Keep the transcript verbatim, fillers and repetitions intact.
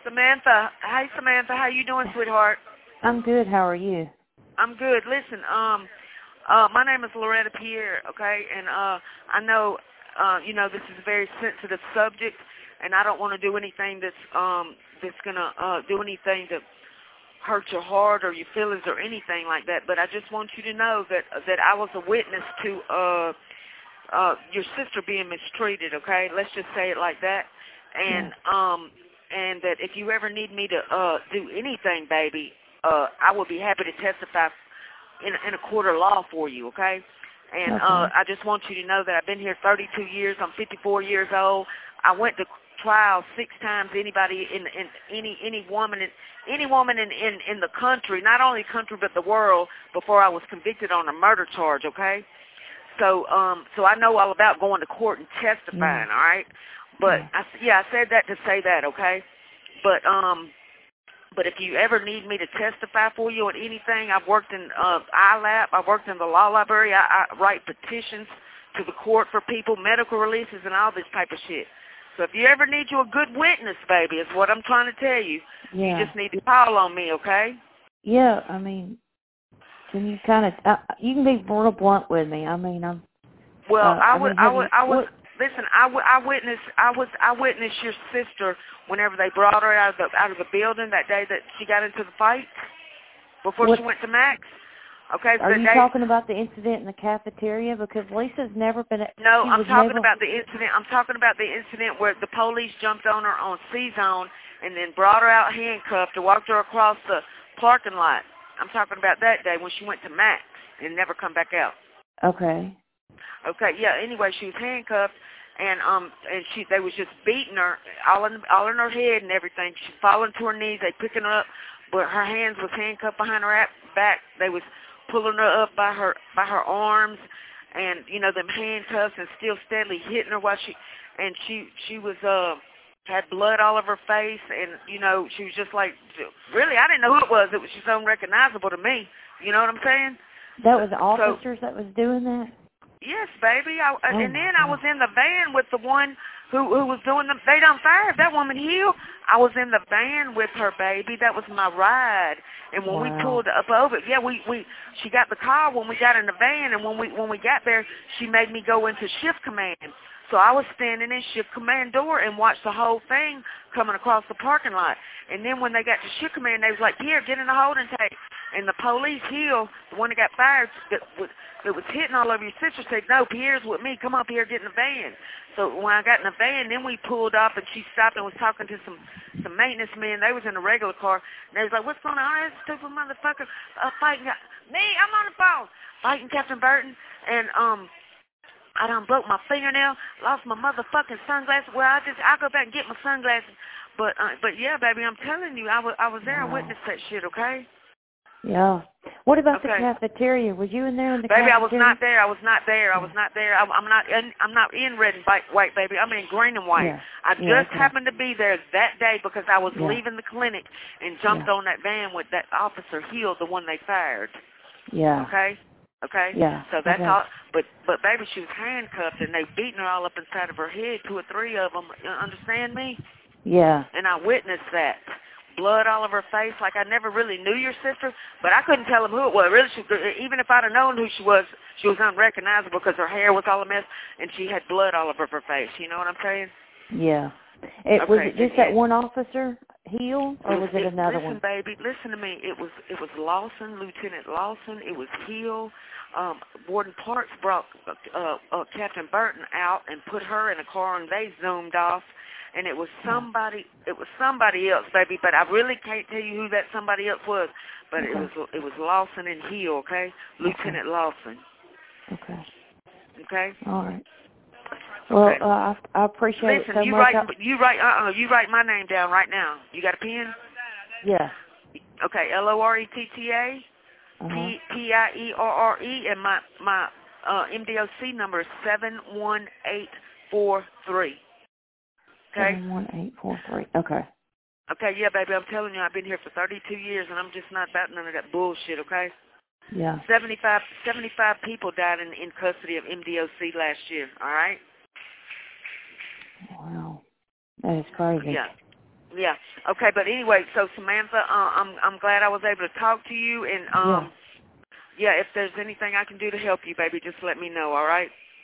Samantha. Hi, Samantha. How you doing, sweetheart? I'm good. How are you? I'm good. Listen, um, uh, my name is Loretta Pierre, okay? And uh, I know, uh, you know, this is a very sensitive subject, and I don't want to do anything that's um, that's going to uh, do anything to hurt your heart or your feelings or anything like that. But I just want you to know that that I was a witness to uh, uh, your sister being mistreated, okay? Let's just say it like that. And yeah. um, and that if you ever need me to uh, do anything, baby, uh, I will be happy to testify in, in a court of law for you, okay? And okay. uh, I just want you to know that I've been here thirty-two years. I'm fifty-four years old. I went to trial six times. Anybody in, in any any woman in any woman in, in, in the country, not only the country but the world, before I was convicted on a murder charge, okay? So um, so I know all about going to court and testifying, yeah. all right? But yeah. I, yeah, I said that to say that, okay? But um, but if you ever need me to testify for you on anything, I've worked in uh, I LAP, I've worked in the law library, I, I write petitions to the court for people, medical releases, and all this type of shit. So if you ever need you a good witness, baby, is what I'm trying to tell you. Yeah. You just need to call on me, okay? Yeah, I mean, can you kind of, uh, you can be real blunt with me. I mean, I'm. Well, uh, I I would, mean, I have would, you, I was. what, Listen, I, w- I witnessed, I was, I witnessed your sister whenever they brought her out of the out of the building that day that she got into the fight before what, she went to Max. Okay, so are the you day, talking about the incident in the cafeteria? Because Lisa's never been. No, she I'm was talking never, about the incident. I'm talking about the incident where the police jumped on her on C-Zone and then brought her out handcuffed and walked her across the parking lot. I'm talking about that day when she went to Max and never come back out. Okay. Okay, yeah. Anyway, she was handcuffed, and um, and she they was just beating her all in all in her head and everything. She's falling to her knees. They picking her up, but her hands was handcuffed behind her back. They was pulling her up by her by her arms, and you know them handcuffs, and still steadily hitting her while she and she she was uh had blood all over her face, and you know she was just like, really, I didn't know who it was. It was just unrecognizable to me. You know what I'm saying? That was the So, officers that was doing that? Yes, baby. I, oh and then I was in the van with the one who who was doing the. They done fired that woman Hill. I was in the van with her, baby. That was my ride. And when wow. we pulled up over, yeah, we we she got the car when we got in the van, and when we when we got there, she made me go into shift command. So I was standing in shift command door and watched the whole thing coming across the parking lot. And then when they got to shift command, they was like, "Here, get in the holding tank." And the police, Hill, the one that got fired, that was, that was hitting all over your sister, said, "No, Pierre's with me. Come up here, get in the van." So when I got in the van, then we pulled up, and she stopped and was talking to some some maintenance men. They was in a regular car, and they was like, "What's going on? Oh, that stupid motherfucker uh, fighting me. I'm on the phone fighting Captain Burton, and um." I done broke my fingernail, lost my motherfucking sunglasses. Well, I just I go back and get my sunglasses. But uh, but yeah, baby, I'm telling you, I was I was there. Wow. I witnessed that shit. Okay. Yeah. What about okay. the cafeteria? Was you in there in the baby, cafeteria? I was not there. I was not there. I was not there. I, I'm not in. I'm not in red and white, baby. I'm in green and white. Yeah. I yeah, just okay. happened to be there that day because I was yeah. leaving the clinic and jumped yeah. on that van with that officer Hill, the one they fired. Yeah. Okay. Okay. Yeah. So that's okay. all. But but baby, she was handcuffed and they beating her all up inside of her head, two or three of them. You understand me? Yeah. And I witnessed that. Blood all over her face, like I never really knew your sister, but I couldn't tell them who it was. Really, she, even if I'd have known who she was, she was unrecognizable because her hair was all a mess and she had blood all over her face. You know what I'm saying? Yeah. It, okay. Was it just and, that and, one officer, Hill, or it, was it, it another listen, one? Listen, baby, listen to me. It was it was Lawson, Lieutenant Lawson. It was Hill. Um, Warden Parks brought uh, uh, Captain Burton out and put her in a car, and they zoomed off. And it was somebody. It was somebody else, baby. But I really can't tell you who that somebody else was. But okay. it was it was Lawson and Hill. Okay, Lieutenant okay. Lawson. Okay. Okay. All right. Well, okay. uh, I, I appreciate Listen, it so you much. write you write uh uh you write my name down right now. You got a pen? Yeah. Okay. L O R E T T A P P I E R R E, and my my uh, M D O C number is seven one eight four three. Okay. Seven one eight four three. Okay. Okay, yeah, baby, I'm telling you, I've been here for thirty-two years, and I'm just not about none of that bullshit, okay? Yeah. seventy-five, seventy-five people died in, in custody of M D O C last year, all right? Wow. That is crazy. Yeah. Yeah. Okay, but anyway, so Samantha, uh, I'm I'm glad I was able to talk to you, and um, yeah. yeah, if there's anything I can do to help you, baby, just let me know. All right.